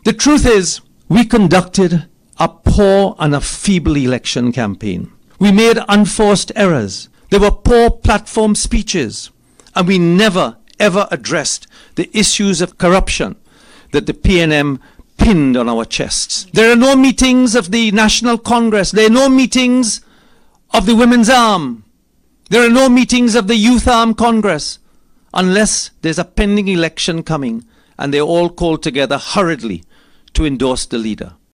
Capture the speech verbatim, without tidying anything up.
The truth is, we conducted a poor and a feeble election campaign. We made unforced errors. There were poor platform speeches. And we never, ever addressed the issues of corruption that the P N M pinned on our chests. There are no meetings of the National Congress. There are no meetings of the Women's Arm. There are no meetings of the Youth Arm Congress unless there's a pending election coming and they're all called together hurriedly to endorse the leader.